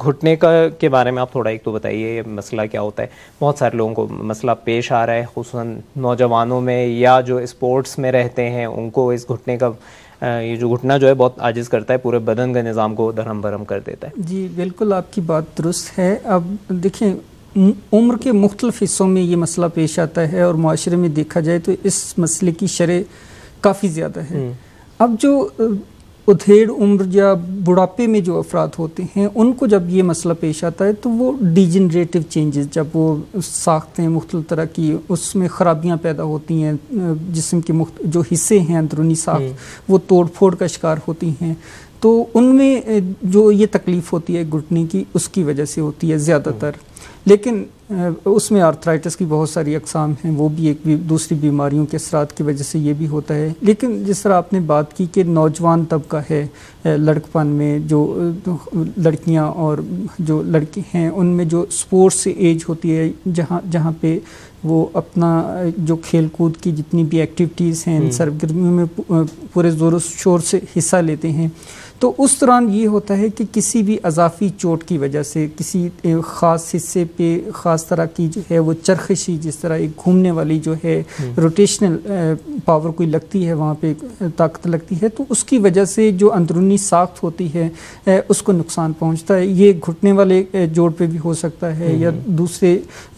گھٹنے کے بارے میں آپ تھوڑا ایک تو بتائیے، یہ مسئلہ کیا ہوتا ہے؟ بہت سارے لوگوں کو مسئلہ پیش آ رہا ہے، خصوصاً نوجوانوں میں یا جو اسپورٹس میں رہتے ہیں ان کو اس گھٹنے کا یہ جو گھٹنا جو ہے بہت عاجز کرتا ہے، پورے بدن کے نظام کو درہم برہم کر دیتا ہے. جی بالکل آپ کی بات درست ہے. اب دیکھیں عمر کے مختلف حصوں میں یہ مسئلہ پیش آتا ہے اور معاشرے میں دیکھا جائے تو اس مسئلے کی شرح کافی زیادہ ہے. اب جو ادھیڑ عمر یا بڑھاپے میں جو افراد ہوتے ہیں ان کو جب یہ مسئلہ پیش آتا ہے تو وہ ڈیجنریٹو چینجز، جب وہ ساختیں مختلف طرح کی اس میں خرابیاں پیدا ہوتی ہیں، جسم کے جو حصے ہیں اندرونی ساخت وہ توڑ پھوڑ کا شکار ہوتی ہیں، تو ان میں جو یہ تکلیف ہوتی ہے گھٹنے کی اس کی وجہ سے ہوتی ہے زیادہ تر. لیکن اس میں آرتھرائٹس کی بہت ساری اقسام ہیں، وہ بھی ایک دوسری بیماریوں کے اثرات کی وجہ سے یہ بھی ہوتا ہے. لیکن جس طرح آپ نے بات کی کہ نوجوان طبقہ ہے لڑکپن میں، جو لڑکیاں اور جو لڑکے ہیں ان میں جو سپورٹس ایج ہوتی ہے، جہاں پہ وہ اپنا جو کھیل کود کی جتنی بھی ایکٹیویٹیز ہیں ان سرگرمیوں میں پورے زور و شور سے حصہ لیتے ہیں، تو اس دوران یہ ہوتا ہے کہ کسی بھی اضافی چوٹ کی وجہ سے کسی خاص حصے پہ خاص طرح کی جو ہے وہ چرخشی، جس طرح ایک گھومنے والی جو ہے روٹیشنل پاور کوئی لگتی ہے، وہاں پہ طاقت لگتی ہے، تو اس کی وجہ سے جو اندرونی ساخت ہوتی ہے اس کو نقصان پہنچتا ہے. یہ گھٹنے والے جوڑ پہ بھی ہو سکتا ہے یا دوسرے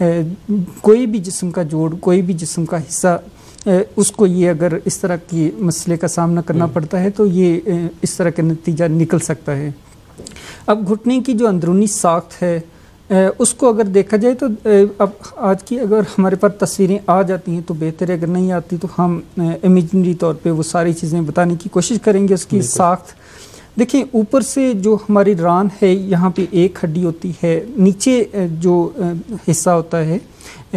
کوئی بھی جسم کا جوڑ، کوئی بھی جسم کا حصہ، اس کو یہ اگر اس طرح کی مسئلے کا سامنا کرنا پڑتا ہے تو یہ اس طرح کا نتیجہ نکل سکتا ہے. اب گھٹنے کی جو اندرونی ساخت ہے اس کو اگر دیکھا جائے تو اب آج کی اگر ہمارے پاس تصویریں آ جاتی ہیں تو بہتر ہے، اگر نہیں آتی تو ہم امیجنری طور پہ وہ ساری چیزیں بتانے کی کوشش کریں گے. اس کی ساخت دیکھیں، اوپر سے جو ہماری ران ہے یہاں پہ ایک ہڈی ہوتی ہے، نیچے جو حصہ ہوتا ہے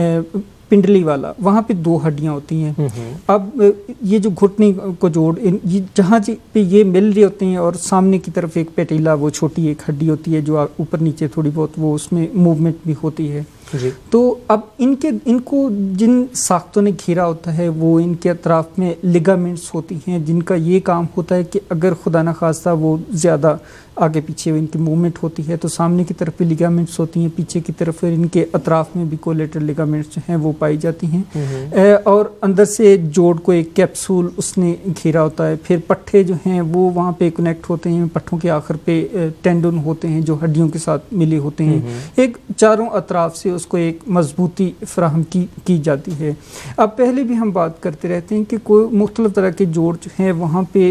پنڈلی والا وہاں پہ 2 ہڈیاں ہوتی ہیں. اب یہ جو گھٹنے کو جوڑ جہاں پہ یہ مل رہے ہوتے ہیں اور سامنے کی طرف ایک پیٹیلا، وہ چھوٹی ایک ہڈی ہوتی ہے جو اوپر نیچے تھوڑی بہت وہ اس میں موومنٹ بھی ہوتی ہے. تو اب ان کو جن ساختوں نے گھیرا ہوتا ہے وہ ان کے اطراف میں لیگامنٹس ہوتی ہیں، جن کا یہ کام ہوتا ہے کہ اگر خدا نخواستہ وہ زیادہ آگے پیچھے ان کی موومنٹ ہوتی ہے تو سامنے کی طرف بھی لیگامنٹس ہوتی ہیں، پیچھے کی طرف ان کے اطراف میں بھی کولیٹرل لیگامنٹس جو ہیں وہ پائی جاتی ہیں. اور اندر سے جوڑ کو ایک کیپسول اس نے گھیرا ہوتا ہے. پھر پٹھے جو ہیں وہ وہاں پہ کنیکٹ ہوتے ہیں، پٹھوں کے آخر پہ ٹینڈن ہوتے ہیں جو ہڈیوں کے ساتھ ملے ہوتے ہیں. ایک چاروں اطراف سے اس کو ایک مضبوطی فراہم کی جاتی ہے. اب پہلے بھی ہم بات کرتے رہتے ہیں کہ کوئی مختلف طرح کے جوڑ جو ہیں وہاں پہ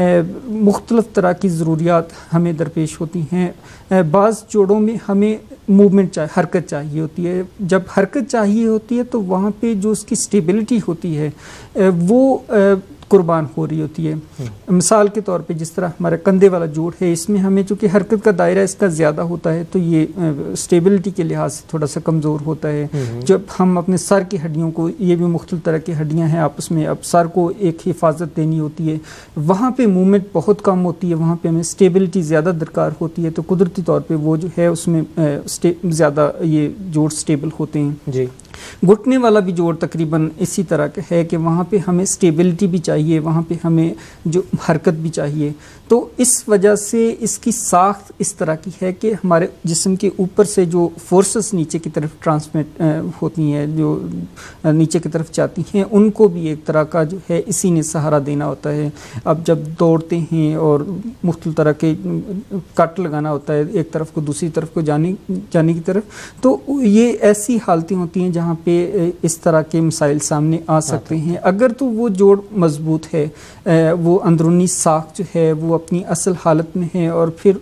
مختلف طرح کی ضروریات ہمیں درپیش ہوتی ہیں. بعض جوڑوں میں ہمیں موومنٹ حرکت چاہیے ہوتی ہے. جب حرکت چاہیے ہوتی ہے تو وہاں پہ جو اس کی سٹیبلٹی ہوتی ہے وہ قربان ہو رہی ہوتی ہے. مثال کے طور پہ جس طرح ہمارا کندھے والا جوڑ ہے، اس میں ہمیں چونکہ حرکت کا دائرہ اس کا زیادہ ہوتا ہے تو یہ سٹیبلٹی کے لحاظ سے تھوڑا سا کمزور ہوتا ہے. جب ہم اپنے سر کی ہڈیوں کو، یہ بھی مختلف طرح کی ہڈیاں ہیں آپس میں، اب سر کو ایک حفاظت دینی ہوتی ہے، وہاں پہ موومنٹ بہت کم ہوتی ہے، وہاں پہ ہمیں سٹیبلٹی زیادہ درکار ہوتی ہے، تو قدرتی طور پہ وہ جو ہے اس میں زیادہ یہ جوڑ سٹیبل ہوتے ہیں. گھٹنے والا بھی جوڑ تقریباً اسی طرح کا ہے کہ وہاں پہ ہمیں سٹیبلٹی بھی چاہیے، وہاں پہ ہمیں جو حرکت بھی چاہیے. تو اس وجہ سے اس کی ساخت اس طرح کی ہے کہ ہمارے جسم کے اوپر سے جو فورسز نیچے کی طرف ٹرانسمٹ ہوتی ہیں، جو نیچے کی طرف جاتی ہیں، ان کو بھی ایک طرح کا جو ہے اسی نے سہارا دینا ہوتا ہے. اب جب دوڑتے ہیں اور مختلف طرح کے کٹ لگانا ہوتا ہے ایک طرف کو دوسری طرف کو جانے کی طرف، تو یہ ایسی حالتیں ہوتی ہیں جہاں پہ اس طرح کے مسائل سامنے آ سکتے ہیں. اگر تو وہ جوڑ مضبوط ہے، وہ اندرونی ساخت جو ہے وہ اپنی اصل حالت میں ہے، اور پھر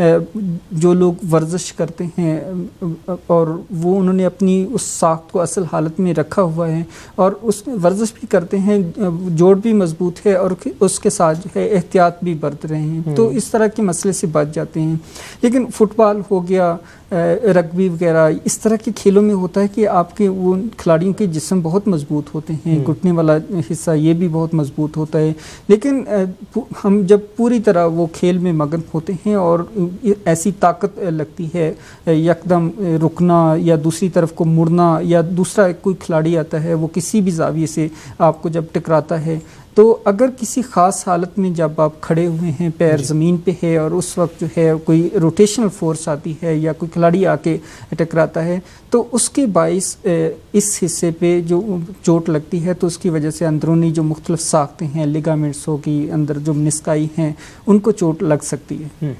جو لوگ ورزش کرتے ہیں اور وہ انہوں نے اپنی اس ساخت کو اصل حالت میں رکھا ہوا ہے اور اس ورزش بھی کرتے ہیں، جوڑ بھی مضبوط ہے اور اس کے ساتھ جو ہے احتیاط بھی برت رہے ہیں، تو اس طرح کے مسئلے سے بچ جاتے ہیں. لیکن فٹ بال ہو گیا، رگبی وغیرہ، اس طرح کے کھیلوں میں ہوتا ہے کہ آپ کے وہ کھلاڑیوں کے جسم بہت مضبوط ہوتے ہیں، گھٹنے والا حصہ یہ بھی بہت مضبوط ہوتا ہے. لیکن ہم جب پوری طرح وہ کھیل میں مگن ہوتے ہیں اور ایسی طاقت لگتی ہے یکدم رکنا یا دوسری طرف کو مڑنا، یا دوسرا کوئی کھلاڑی آتا ہے وہ کسی بھی زاویے سے آپ کو جب ٹکراتا ہے تو اگر کسی خاص حالت میں جب آپ کھڑے ہوئے ہیں، پیر زمین پہ ہے اور اس وقت جو ہے کوئی روٹیشنل فورس آتی ہے یا کوئی کھلاڑی آ کے ٹکراتا ہے تو اس کے باعث اس حصے پہ جو چوٹ لگتی ہے تو اس کی وجہ سے اندرونی جو مختلف ساختیں ہیں، لیگامنٹسوں کی اندر جو منسکائی ہیں، ان کو چوٹ لگ سکتی ہے۔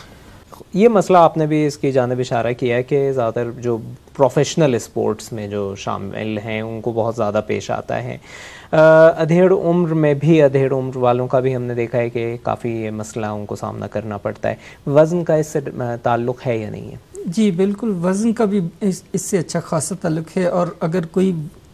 یہ مسئلہ آپ نے بھی اس کی جانب اشارہ کیا ہے کہ زیادہ تر جو پروفیشنل اسپورٹس میں جو شامل ہیں ان کو بہت زیادہ پیش آتا ہے۔ ادھیڑ عمر میں بھی، ادھیڑ عمر والوں کا بھی ہم نے دیکھا ہے کہ کافی یہ مسئلہ ان کو سامنا کرنا پڑتا ہے۔ وزن کا اس سے تعلق ہے یا نہیں ہے؟ جی بالکل، وزن کا بھی اس سے اچھا خاصا تعلق ہے، اور اگر کوئی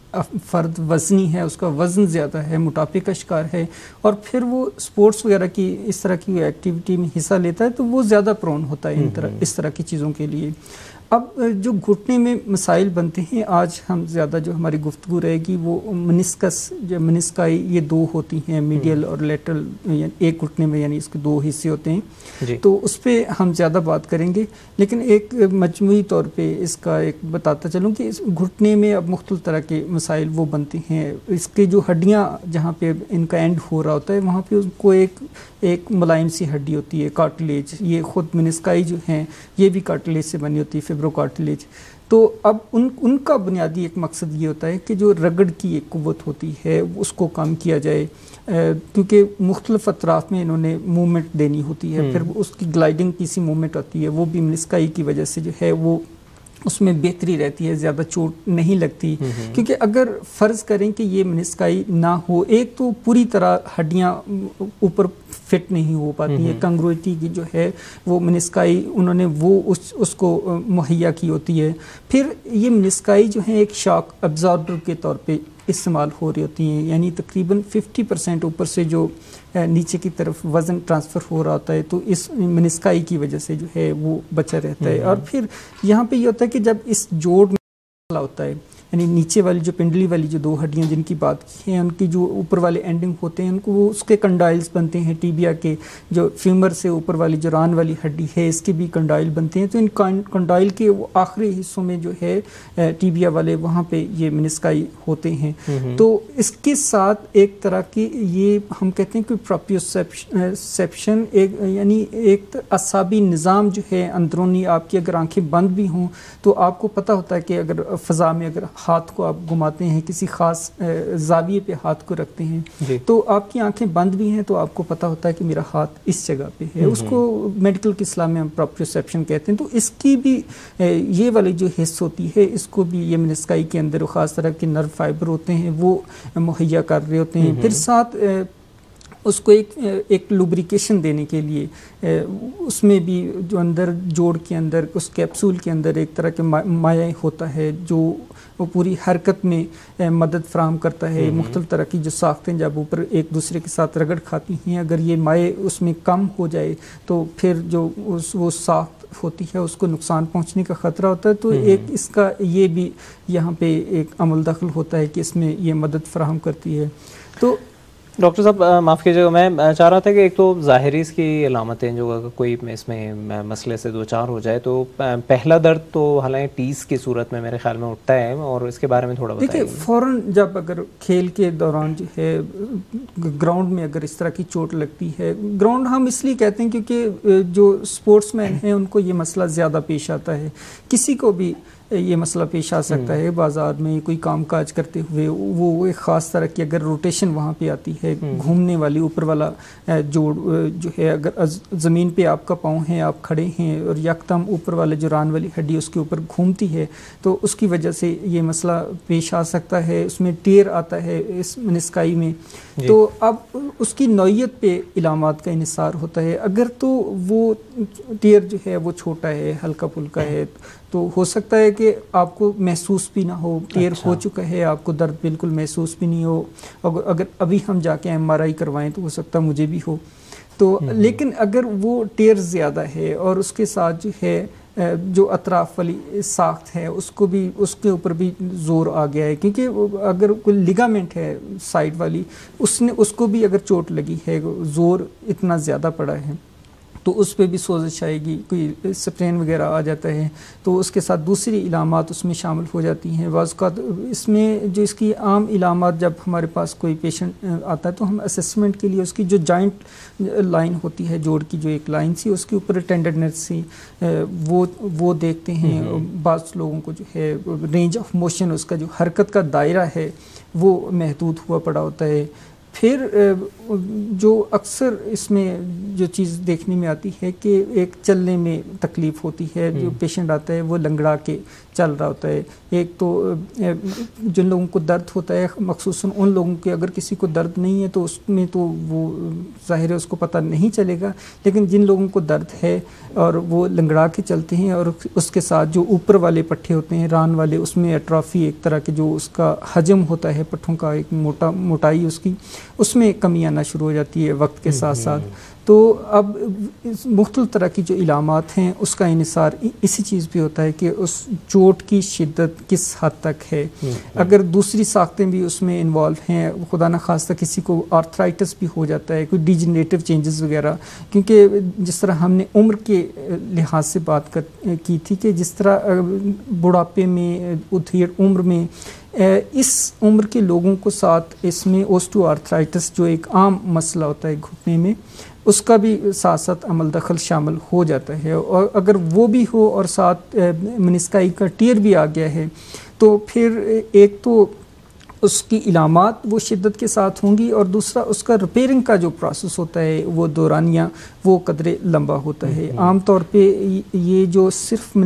فرد وزنی ہے، اس کا وزن زیادہ ہے، موٹاپے کا شکار ہے، اور پھر وہ سپورٹس وغیرہ کی اس طرح کی ایکٹیویٹی میں حصہ لیتا ہے تو وہ زیادہ پرون ہوتا ہے اس طرح کی چیزوں کے لیے۔ اب جو گھٹنے میں مسائل بنتے ہیں، آج ہم زیادہ جو ہماری گفتگو رہے گی وہ منسکس، جو منسکائی یہ دو ہوتی ہیں، میڈیل اور لیٹرل، ایک گھٹنے میں یعنی اس کے دو حصے ہوتے ہیں، تو اس پہ ہم زیادہ بات کریں گے، لیکن ایک مجموعی طور پہ اس کا ایک بتاتا چلوں کہ اس گھٹنے میں اب مختلف طرح کے مسائل وہ بنتے ہیں۔ اس کے جو ہڈیاں جہاں پہ ان کا اینڈ ہو رہا ہوتا ہے وہاں پہ اس کو ایک ملائم سی ہڈی ہوتی ہے، کارٹلیج، یہ خود منسکائی جو ہیں یہ بھی کارٹلیج سے بنی ہوتی ہے، فیبرو کارٹلیج۔ تو اب ان کا بنیادی ایک مقصد یہ ہوتا ہے کہ جو رگڑ کی ایک قوت ہوتی ہے اس کو کم کیا جائے، کیونکہ مختلف اطراف میں انہوں نے موومنٹ دینی ہوتی ہے، پھر اس کی گلائڈنگ کی سی موومنٹ ہوتی ہے، وہ بھی منسکائی کی وجہ سے جو ہے وہ اس میں بہتری رہتی ہے، زیادہ چوٹ نہیں لگتی۔ کیونکہ اگر فرض کریں کہ یہ منسکائی نہ ہو، ایک تو پوری طرح ہڈیاں اوپر فٹ نہیں ہو پاتی ہیں، کنگروٹی کی جو ہے وہ منسکائی انہوں نے وہ اس کو مہیا کی ہوتی ہے، پھر یہ منسکائی جو ہے ایک شاک ابزاربر کے طور پہ استعمال ہو رہی ہوتی ہیں، یعنی تقریباً 50% اوپر سے جو نیچے کی طرف وزن ٹرانسفر ہو رہا ہوتا ہے تو اس منسکائی کی وجہ سے جو ہے وہ بچا رہتا ہے۔ اور پھر یہاں پہ یہ ہوتا ہے کہ جب اس جوڑ میں مسئلہ ہوتا ہے، یعنی نیچے والی جو پنڈلی والی جو دو ہڈیاں جن کی بات کی ہیں، ان کی جو اوپر والے اینڈنگ ہوتے ہیں ان کو وہ اس کے کنڈائلز بنتے ہیں، ٹیبیا کے جو فیمر سے اوپر والی جو ران والی ہڈی ہے اس کے بھی کنڈائل بنتے ہیں، تو ان کنڈائل کے وہ آخری حصوں میں جو ہے ٹیبیا والے وہاں پہ یہ منسکائی ہوتے ہیں۔ تو اس کے ساتھ ایک طرح کی یہ ہم کہتے ہیں کہ پروپریوسیپشن، یعنی ایک اعصابی نظام جو ہے اندرونی، آپ کی اگر آنکھیں بند بھی ہوں تو آپ کو پتہ ہوتا ہے کہ اگر فضا میں اگر ہاتھ کو آپ گھماتے ہیں، کسی خاص زاویے پہ ہاتھ کو رکھتے ہیں تو آپ کی آنکھیں بند بھی ہیں تو آپ کو پتہ ہوتا ہے کہ میرا ہاتھ اس جگہ پہ ہے، اس کو میڈیکل کی اصطلاح میں ہم پروپریوسیپشن کہتے ہیں۔ تو اس کی بھی یہ والی جو حص ہوتی ہے اس کو بھی یہ منسکائی کے اندر خاص طرح کے نرو فائبر ہوتے ہیں وہ مہیا کر رہے ہوتے ہیں، پھر ساتھ اس کو ایک لوبریکیشن دینے کے لیے اس میں بھی جو اندر جوڑ کے اندر اس کیپسول کے اندر ایک طرح کے مائع ہوتا ہے جو وہ پوری حرکت میں مدد فراہم کرتا ہے۔ مختلف طرح کی جو ساختیں جب اوپر ایک دوسرے کے ساتھ رگڑ کھاتی ہیں، اگر یہ مائع اس میں کم ہو جائے تو پھر جو وہ ساخت ہوتی ہے اس کو نقصان پہنچنے کا خطرہ ہوتا ہے، تو ایک اس کا یہ بھی یہاں پہ ایک عمل دخل ہوتا ہے کہ اس میں یہ مدد فراہم کرتی ہے۔ تو ڈاکٹر صاحب معاف کیجیے گا، میں چاہ رہا تھا کہ ایک تو ظاہری اس کی علامتیں جو اگر کوئی اس میں مسئلے سے دوچار ہو جائے تو پہلا درد تو حالانکہ ٹیس کی صورت میں میرے خیال میں اٹھتا ہے، اور اس کے بارے میں تھوڑا بتائیے۔ دیکھیں فوراً جب اگر کھیل کے دوران جو ہے گراؤنڈ میں اگر اس طرح کی چوٹ لگتی ہے، گراؤنڈ ہم اس لیے کہتے ہیں کیونکہ جو اسپورٹس مین ہیں ان کو یہ مسئلہ زیادہ پیش آتا ہے، کسی کو بھی یہ مسئلہ پیش آ سکتا ہے بازار میں کوئی کام کاج کرتے ہوئے، وہ ایک خاص طرح کی اگر روٹیشن وہاں پہ آتی ہے، گھومنے والی اوپر والا جوڑ جو ہے، اگر زمین پہ آپ کا پاؤں ہے، آپ کھڑے ہیں اور یکدم اوپر والے جو ران والی ہڈی اس کے اوپر گھومتی ہے تو اس کی وجہ سے یہ مسئلہ پیش آ سکتا ہے، اس میں ٹیئر آتا ہے اس منسکائی میں۔ تو اب اس کی نوعیت پہ علامات کا انحصار ہوتا ہے، اگر تو وہ ٹیئر جو ہے وہ چھوٹا ہے، ہلکا پھلکا ہے، تو ہو سکتا ہے کہ آپ کو محسوس بھی نہ ہو، ٹیئر ہو چکا ہے، آپ کو درد بالکل محسوس بھی نہیں ہو، اگر ابھی ہم جا کے MRI کروائیں تو ہو سکتا مجھے بھی ہو۔ تو لیکن اگر وہ ٹیئر زیادہ ہے اور اس کے ساتھ جو ہے جو اطراف والی ساخت ہے اس کو بھی، اس کے اوپر بھی زور آ گیا ہے، کیونکہ اگر کوئی لیگامنٹ ہے سائڈ والی اس کو بھی اگر چوٹ لگی ہے، زور اتنا زیادہ پڑا ہے تو اس پہ بھی سوزش آئے گی، کوئی اسپرین وغیرہ آ جاتا ہے تو اس کے ساتھ دوسری علامات اس میں شامل ہو جاتی ہیں۔ بعض اوقات اس میں جو اس کی عام علامات، جب ہمارے پاس کوئی پیشنٹ آتا ہے تو ہم اسسمنٹ کے لیے اس کی جو جوائنٹ لائن ہوتی ہے، جوڑ کی جو ایک لائن سی، اس کے اوپر ٹینڈرنیس سی، وہ دیکھتے ہیں۔ بعض لوگوں کو جو ہے رینج آف موشن، اس کا جو حرکت کا دائرہ ہے وہ محدود ہوا پڑا ہوتا ہے۔ پھر جو اکثر اس میں جو چیز دیکھنے میں آتی ہے کہ ایک چلنے میں تکلیف ہوتی ہے، جو پیشنٹ آتا ہے وہ لنگڑا کے چل رہا ہوتا ہے۔ ایک تو جن لوگوں کو درد ہوتا ہے، مخصوصاً ان لوگوں کے اگر کسی کو درد نہیں ہے تو اس میں تو وہ ظاہر ہے اس کو پتہ نہیں چلے گا، لیکن جن لوگوں کو درد ہے اور وہ لنگڑا کے چلتے ہیں اور اس کے ساتھ جو اوپر والے پٹھے ہوتے ہیں ران والے، اس میں ایٹرافی، ایک طرح کے جو اس کا حجم ہوتا ہے پٹھوں کا، ایک موٹائی اس میں کمی آنا شروع ہو جاتی ہے وقت کے ساتھ ساتھ۔ تو اب مختلف طرح کی جو علامات ہیں اس کا انحصار اسی چیز پہ ہوتا ہے کہ اس چوٹ کی شدت کس حد تک ہے۔ اگر دوسری ساختیں بھی اس میں انوالو ہیں، خدا نخواستہ کسی کو آرتھرائٹس بھی ہو جاتا ہے، کوئی ڈیجنریٹو چینجز وغیرہ، کیونکہ جس طرح ہم نے عمر کے لحاظ سے بات کی تھی کہ جس طرح بڑھاپے میں، ادھیڑ عمر میں، اس عمر کے لوگوں کو ساتھ اس میں اوسٹو آرتھرائٹس جو ایک عام مسئلہ ہوتا ہے گھٹنے میں، اس کا بھی ساتھ ساتھ عمل دخل شامل ہو جاتا ہے۔ اور اگر وہ بھی ہو اور ساتھ منسکائی کا ٹیئر بھی آ گیا ہے تو پھر ایک تو اس کی علامات وہ شدت کے ساتھ ہوں گی، اور دوسرا اس کا ریپیئرنگ کا جو پروسیس ہوتا ہے وہ دورانیہ وہ قدرے لمبا ہوتا ہے۔ عام طور پہ یہ جو صرف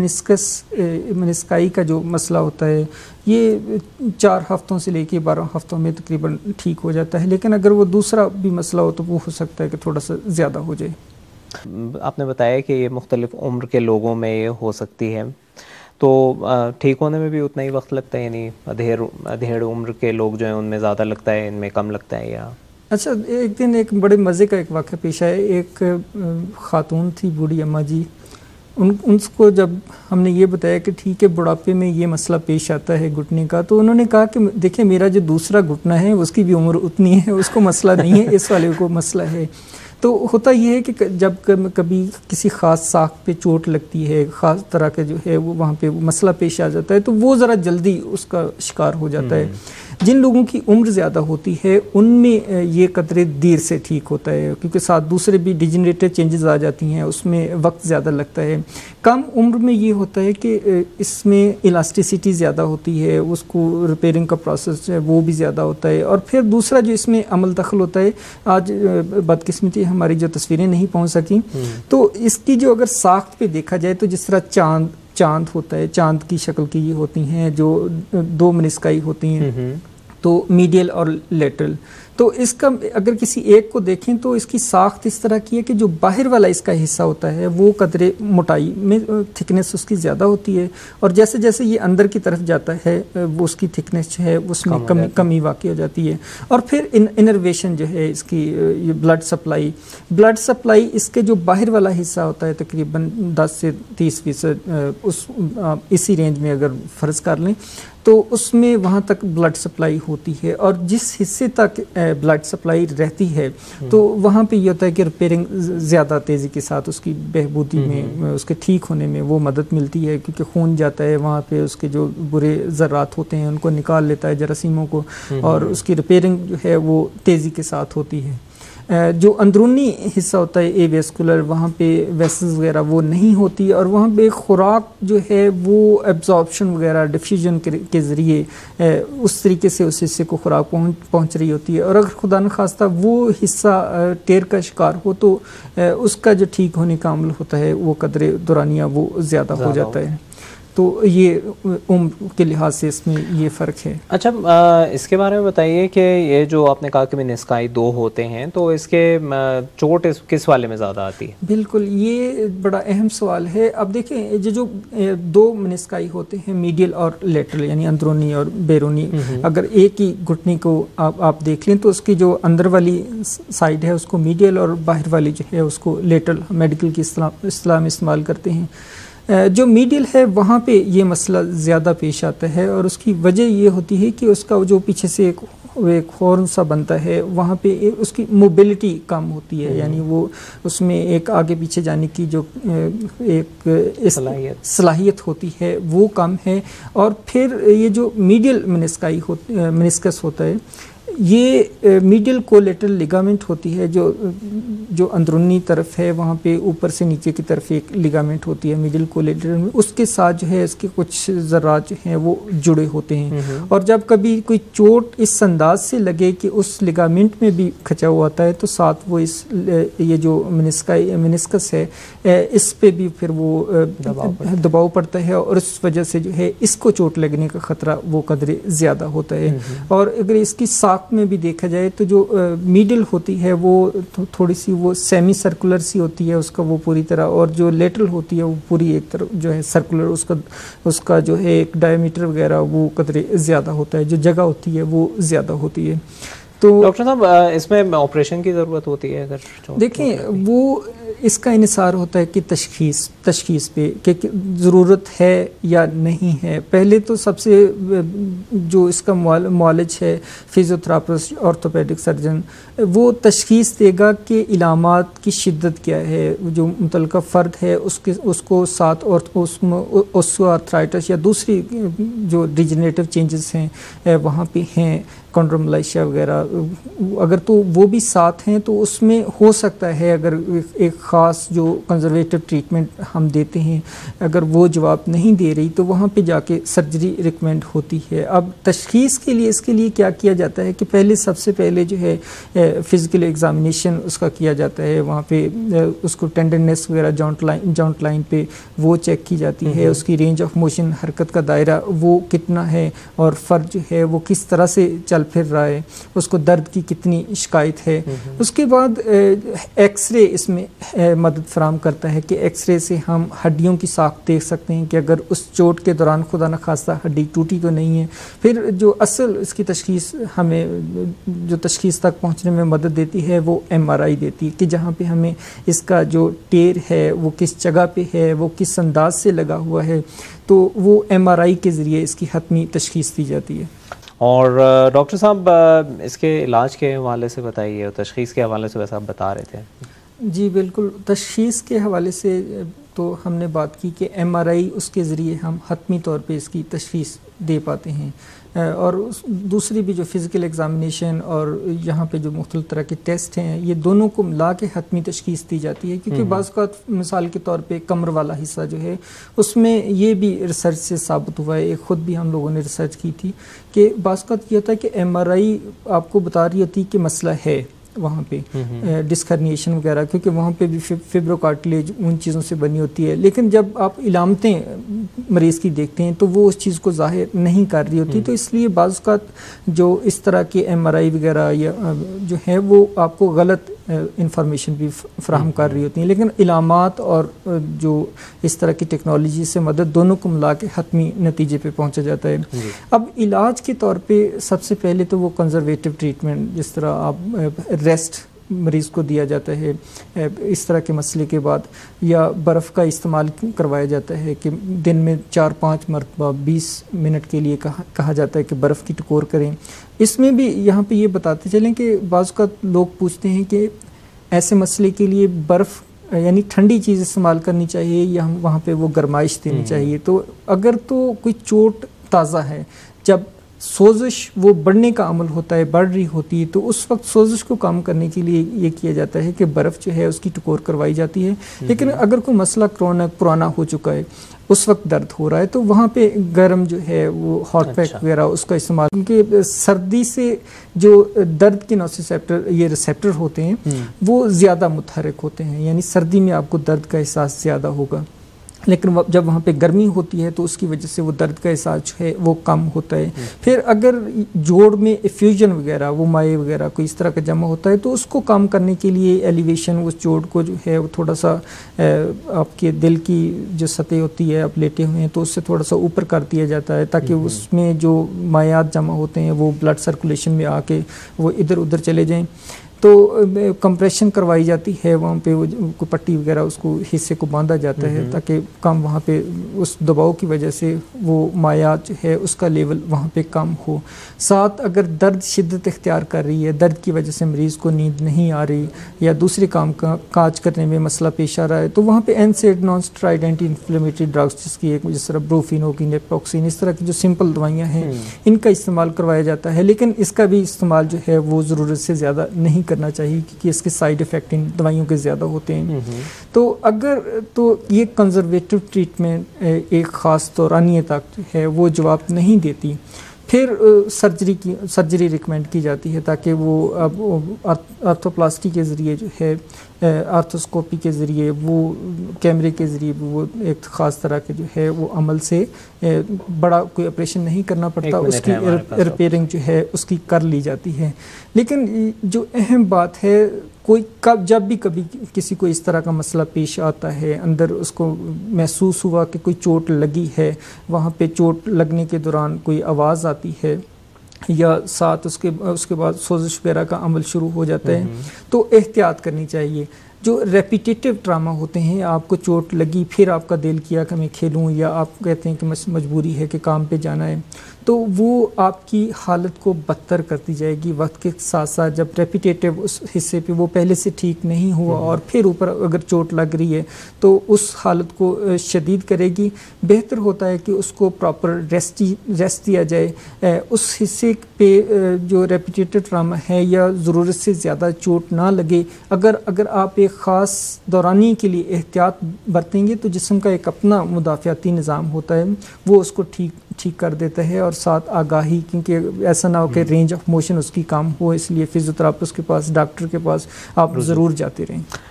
منسکائی کا جو مسئلہ ہوتا ہے یہ 4 ہفتوں سے لے کے 12 ہفتوں میں تقریباً ٹھیک ہو جاتا ہے، لیکن اگر وہ دوسرا بھی مسئلہ ہو تو وہ ہو سکتا ہے کہ تھوڑا سا زیادہ ہو جائے۔ آپ نے بتایا کہ یہ مختلف عمر کے لوگوں میں یہ ہو سکتی ہے، تو ٹھیک ہونے میں بھی اتنا ہی وقت لگتا ہے؟ یعنی ادھیڑ عمر کے لوگ جو ہیں ان میں زیادہ لگتا ہے، ان میں کم لگتا ہے یا؟ اچھا، ایک دن ایک بڑے مزے کا ایک واقعہ پیش آیا۔ ایک خاتون تھی، بوڑھی اماں جی، ان کو جب ہم نے یہ بتایا کہ ٹھیک ہے بڑھاپے میں یہ مسئلہ پیش آتا ہے گھٹنے کا، تو انہوں نے کہا کہ دیکھیں میرا جو دوسرا گھٹنا ہے اس کی بھی عمر اتنی ہے، اس کو مسئلہ نہیں ہے، اس والے کو مسئلہ ہے۔ تو ہوتا یہ ہے کہ جب کبھی کسی خاص ساخت پہ چوٹ لگتی ہے، خاص طرح کا جو ہے وہ وہاں پہ مسئلہ پیش آ جاتا ہے تو وہ ذرا جلدی اس کا شکار ہو جاتا ہے۔ جن لوگوں کی عمر زیادہ ہوتی ہے ان میں یہ قدرے دیر سے ٹھیک ہوتا ہے، کیونکہ ساتھ دوسرے بھی ڈیجنریٹو چینجز آ جاتی ہیں، اس میں وقت زیادہ لگتا ہے۔ کم عمر میں یہ ہوتا ہے کہ اس میں الاسٹیسٹی زیادہ ہوتی ہے، اس کو ریپیئرنگ کا پروسیس ہے وہ بھی زیادہ ہوتا ہے، اور پھر دوسرا جو اس میں عمل دخل ہوتا ہے، آج بدقسمتی ہماری جو تصویریں نہیں پہنچ سکیں، تو اس کی جو اگر ساخت پہ دیکھا جائے تو جس طرح چاند ہوتا ہے، چاند کی شکل کی یہ ہوتی ہیں جو 2 منسکائی ہوتی ہیں، تو میڈیل اور لیٹرل، تو اس کا اگر کسی ایک کو دیکھیں تو اس کی ساخت اس طرح کی ہے کہ جو باہر والا اس کا حصہ ہوتا ہے وہ قدرے موٹائی میں تھکنیس اس کی زیادہ ہوتی ہے، اور جیسے جیسے یہ اندر کی طرف جاتا ہے وہ اس کی تھکنیس ہے اس میں کمی واقع ہو جاتی ہے۔ اور پھر انرویشن جو ہے اس کی، یہ بلڈ سپلائی اس کے جو باہر والا حصہ ہوتا ہے تقریباً 10 سے 30% اسی رینج میں اگر فرض کر لیں تو اس میں وہاں تک بلڈ سپلائی ہوتی ہے، اور جس حصے تک بلڈ سپلائی رہتی ہے تو وہاں پہ یہ ہوتا ہے کہ ریپیئرنگ زیادہ تیزی کے ساتھ اس کی بہبودی میں، اس کے ٹھیک ہونے میں وہ مدد ملتی ہے، کیونکہ خون جاتا ہے وہاں پہ، اس کے جو برے ذرات ہوتے ہیں ان کو نکال لیتا ہے، جراثیموں کو، اور اس کی ریپیئرنگ جو ہے وہ تیزی کے ساتھ ہوتی ہے۔ جو اندرونی حصہ ہوتا ہے اے ویسکولر، وہاں پہ ویسلز وغیرہ وہ نہیں ہوتی، اور وہاں پہ خوراک جو ہے وہ ایبزارپشن وغیرہ ڈیفیوژن کے ذریعے اس طریقے سے اس حصے کو خوراک پہنچ رہی ہوتی ہے، اور اگر خدا نخواستہ وہ حصہ ٹیر کا شکار ہو تو اس کا جو ٹھیک ہونے کا عمل ہوتا ہے وہ قدرے دورانیہ وہ زیادہ ہو جاتا ہے۔ تو یہ عمر کے لحاظ سے اس میں یہ فرق ہے۔ اچھا، اس کے بارے میں بتائیے کہ یہ جو آپ نے کہا کہ منسکائی 2 ہوتے ہیں، تو اس کے چوٹ کس والے میں زیادہ آتی ہے؟ بالکل، یہ بڑا اہم سوال ہے۔ اب دیکھیں یہ جو 2 منسکائی ہوتے ہیں، میڈیل اور لیٹرل، یعنی اندرونی اور بیرونی، اگر ایک ہی گھٹنے کو آپ دیکھ لیں تو اس کی جو اندر والی سائڈ ہے اس کو میڈیل، اور باہر والی جو ہے اس کو لیٹرل میڈیکل کی اصطلاح میں استعمال کرتے ہیں۔ جو میڈیل ہے وہاں پہ یہ مسئلہ زیادہ پیش آتا ہے، اور اس کی وجہ یہ ہوتی ہے کہ اس کا جو پیچھے سے ایک ایک ہارن سا بنتا ہے، وہاں پہ اس کی موبلٹی کم ہوتی ہے، یعنی وہ اس میں ایک آگے پیچھے جانے کی جو ایک صلاحیت ہوتی ہے وہ کم ہے. اور پھر یہ جو میڈیل منسکس ہوتا ہے، یہ میڈیل کولیٹرل لیگامنٹ ہوتی ہے جو اندرونی طرف ہے، وہاں پہ اوپر سے نیچے کی طرف ایک لیگامنٹ ہوتی ہے میڈیل کولیٹرل میں، اس کے ساتھ جو ہے اس کے کچھ ذرات جو ہیں وہ جڑے ہوتے ہیں. اور جب کبھی کوئی چوٹ اس انداز سے لگے کہ اس لیگامنٹ میں بھی کھچا ہوا آتا ہے، تو ساتھ وہ یہ جو منسکس ہے اس پہ بھی پھر وہ دباؤ پڑتا ہے، اور اس وجہ سے جو ہے اس کو چوٹ لگنے کا خطرہ وہ قدرے زیادہ ہوتا ہے. اور اگر اس کی ساخت میں بھی دیکھا جائے تو جو میڈل ہوتی ہے وہ تھوڑی سی وہ سیمی سرکولر سی ہوتی ہے اس کا وہ پوری طرح، اور جو لیٹرل ہوتی ہے وہ پوری ایک طرف جو ہے سرکولر، اس کا جو ہے ایک ڈائیمیٹر وغیرہ وہ قدرے زیادہ ہوتا ہے، جو جگہ ہوتی ہے وہ زیادہ ہوتی ہے. تو ڈاکٹر صاحب اس میں آپریشن کی ضرورت ہوتی ہے؟ اگر دیکھیں وہ اس کا انحصار ہوتا ہے کہ تشخیص پہ کہ ضرورت ہے یا نہیں ہے. پہلے تو سب سے جو اس کا معالج ہے فزیوتھراپسٹ، آرتھوپیڈک سرجن، وہ تشخیص دے گا کہ علامات کی شدت کیا ہے، جو متعلقہ فرد ہے اس کو ساتھ اوسٹو آرتھرائٹس یا دوسری جو ڈیجنریٹو چینجز ہیں وہاں پہ ہیں، کونڈروملائشیا وغیرہ، اگر تو وہ بھی ساتھ ہیں تو اس میں ہو سکتا ہے اگر ایک خاص جو کنزرویٹو ٹریٹمنٹ ہم دیتے ہیں اگر وہ جواب نہیں دے رہی تو وہاں پہ جا کے سرجری ریکمینڈ ہوتی ہے. اب تشخیص کے لیے اس کے لیے کیا کیا جاتا ہے کہ سب سے پہلے جو ہے فزیکل ایگزامینیشن اس کا کیا جاتا ہے، وہاں پہ اس کو ٹینڈرنیس وغیرہ جوائنٹ لائن پہ وہ چیک کی جاتی ہے، اس کی رینج آف موشن، حرکت کا دائرہ وہ کتنا ہے، اور فرد جو ہے وہ کس طرح سے چل پھر رہا ہے، اس کو درد کی کتنی شکایت ہے. اس کے بعد ایکس رے اس میں مدد فراہم کرتا ہے کہ ایکس رے سے ہم ہڈیوں کی ساخت دیکھ سکتے ہیں کہ اگر اس چوٹ کے دوران خدا نخواستہ ہڈی ٹوٹی تو نہیں ہے. پھر جو اصل اس کی تشخیص ہمیں جو تشخیص تک پہنچنے میں مدد دیتی ہے وہ ایم آر آئی دیتی ہے کہ جہاں پہ ہمیں اس کا جو ٹیر ہے وہ کس جگہ پہ ہے، وہ کس انداز سے لگا ہوا ہے، تو وہ ایم آر آئی کے ذریعے اس کی حتمی تشخیص دی جاتی ہے. اور ڈاکٹر صاحب اس کے علاج کے حوالے سے بتائیے، اور تشخیص کے حوالے سے ویسے آپ بتا رہے تھے. جی بالکل، تشخیص کے حوالے سے تو ہم نے بات کی کہ ایم آر آئی اس کے ذریعے ہم حتمی طور پہ اس کی تشخیص دے پاتے ہیں، اور دوسری بھی جو فزیکل ایگزامینیشن اور یہاں پہ جو مختلف طرح کے ٹیسٹ ہیں یہ دونوں کو ملا کے حتمی تشخیص دی جاتی ہے. کیونکہ بعض اوقات مثال کے طور پہ کمر والا حصہ جو ہے اس میں یہ بھی ریسرچ سے ثابت ہوا ہے، خود بھی ہم لوگوں نے ریسرچ کی تھی کہ بعض اوقات یہ ہوتا ہے کہ ایم آر آئی آپ کو بتا رہی ہوتی کہ مسئلہ ہے وہاں پہ ڈسکرنیشن وغیرہ، کیونکہ وہاں پہ بھی فیبرو کارٹلیج ان چیزوں سے بنی ہوتی ہے، لیکن جب آپ علامتیں مریض کی دیکھتے ہیں تو وہ اس چیز کو ظاہر نہیں کر رہی ہوتی. تو اس لیے بعض اوقات جو اس طرح کے ایم آر آئی وغیرہ یا جو ہے وہ آپ کو غلط انفارمیشن بھی فراہم کر رہی ہوتی ہیں، لیکن علامات اور جو اس طرح کی ٹیکنالوجی سے مدد دونوں کو ملا کے حتمی نتیجے پہ پہنچا جاتا ہے. اب علاج کے طور پہ سب سے پہلے تو وہ کنزرویٹو ٹریٹمنٹ، جس طرح آپ ریسٹ مریض کو دیا جاتا ہے اس طرح کے مسئلے کے بعد، یا برف کا استعمال کروایا جاتا ہے کہ دن میں 4-5 مرتبہ 20 منٹ کے لیے کہا جاتا ہے کہ برف کی ٹکور کریں. اس میں بھی یہاں پہ یہ بتاتے چلیں کہ بعض اوقات لوگ پوچھتے ہیں کہ ایسے مسئلے کے لیے برف یعنی ٹھنڈی چیز استعمال کرنی چاہیے یا ہم وہاں پہ وہ گرمائش دینی چاہیے. تو اگر تو کوئی چوٹ تازہ ہے، جب سوزش وہ بڑھنے کا عمل ہوتا ہے، بڑھ رہی ہوتی ہے، تو اس وقت سوزش کو کم کرنے کے لیے یہ کیا جاتا ہے کہ برف جو ہے اس کی ٹکور کروائی جاتی ہے. لیکن اگر کوئی مسئلہ پرانا ہو چکا ہے، اس وقت درد ہو رہا ہے، تو وہاں پہ گرم جو ہے وہ ہاٹ پیک وغیرہ اس کا استعمال، کیونکہ سردی سے جو درد کے نوسیسیپٹر یہ ریسیپٹر ہوتے ہیں وہ زیادہ متحرک ہوتے ہیں، یعنی سردی میں آپ کو درد کا احساس زیادہ ہوگا، لیکن جب وہاں پہ گرمی ہوتی ہے تو اس کی وجہ سے وہ درد کا احساس جو ہے وہ کم ہوتا ہے. پھر اگر جوڑ میں ایفیوژن وغیرہ وہ مائع وغیرہ کوئی اس طرح کا جمع ہوتا ہے تو اس کو کم کرنے کے لیے ایلیویشن اس جوڑ کو جو ہے وہ تھوڑا سا آپ کے دل کی جو سطح ہوتی ہے آپ لیٹے ہوئے ہیں تو اس سے تھوڑا سا اوپر کر دیا جاتا ہے تاکہ اس میں جو مائعات جمع ہوتے ہیں وہ بلڈ سرکولیشن میں آ کے وہ ادھر ادھر چلے جائیں. تو کمپریشن کروائی جاتی ہے وہاں پہ، وہ پٹی وغیرہ اس کو حصے کو باندھا جاتا ہے تاکہ کم وہاں پہ اس دباؤ کی وجہ سے وہ مایعات جو ہے اس کا لیول وہاں پہ کم ہو. ساتھ اگر درد شدت اختیار کر رہی ہے، درد کی وجہ سے مریض کو نیند نہیں آ رہی یا دوسرے کاج کرنے میں مسئلہ پیش آ رہا ہے، تو وہاں پہ NSAID non steroid anti inflammatory drugs جس کی ایک جس طرح بروفین ہوگی، نیپروکسین، اس طرح کی جو سمپل دوائیاں ہیں ان کا استعمال کروایا جاتا ہے. لیکن اس کا بھی استعمال جو ہے وہ ضرورت سے زیادہ نہیں کرنا چاہیے کیونکہ اس کے سائیڈ افیکٹ ان دوائیوں کے زیادہ ہوتے ہیں. تو یہ کنزرویٹو ٹریٹمنٹ ایک خاص دورانیے تک جو ہے وہ جواب نہیں دیتی. پھر سرجری ریکمینڈ کی جاتی ہے تاکہ وہ اب آرتھوپلاسٹی کے ذریعے جو ہے، آرتھوسکوپی کے ذریعے، وہ کیمرے کے ذریعے وہ ایک خاص طرح کے جو ہے وہ عمل سے بڑا کوئی آپریشن نہیں کرنا پڑتا، اس کی ریپیئرنگ جو ہے اس کی کر لی جاتی ہے. لیکن جو اہم بات ہے، جب بھی کبھی کسی کو اس طرح کا مسئلہ پیش آتا ہے، اندر اس کو محسوس ہوا کہ کوئی چوٹ لگی ہے، وہاں پہ چوٹ لگنے کے دوران کوئی آواز آتی ہے یا ساتھ اس کے بعد سوزش وغیرہ کا عمل شروع ہو جاتا ہے، تو احتیاط کرنی چاہیے. جو ریپیٹیٹیو ٹراما ہوتے ہیں، آپ کو چوٹ لگی پھر آپ کا دل کیا کہ میں کھیلوں، یا آپ کہتے ہیں کہ مجبوری ہے کہ کام پہ جانا ہے، تو وہ آپ کی حالت کو بدتر کرتی جائے گی وقت کے ساتھ ساتھ. جب ریپیٹیٹیو اس حصے پہ وہ پہلے سے ٹھیک نہیں ہوا اور پھر اوپر اگر چوٹ لگ رہی ہے تو اس حالت کو شدید کرے گی. بہتر ہوتا ہے کہ اس کو پراپر ریسٹ دیا جائے. اس حصے پہ جو ریپیٹیٹیو ٹراما ہے یا ضرورت سے زیادہ چوٹ نہ لگے، اگر آپ ایک خاص دورانی کے لیے احتیاط برتیں گے تو جسم کا ایک اپنا مدافعاتی نظام ہوتا ہے، وہ اس کو ٹھیک کر دیتا ہے. اور ساتھ آگاہی، کیونکہ ایسا نہ ہو کہ رینج آف موشن اس کی کم ہو، اس لیے فزیوتھراپسٹ کے پاس، ڈاکٹر کے پاس آپ ضرور جاتے رہیں.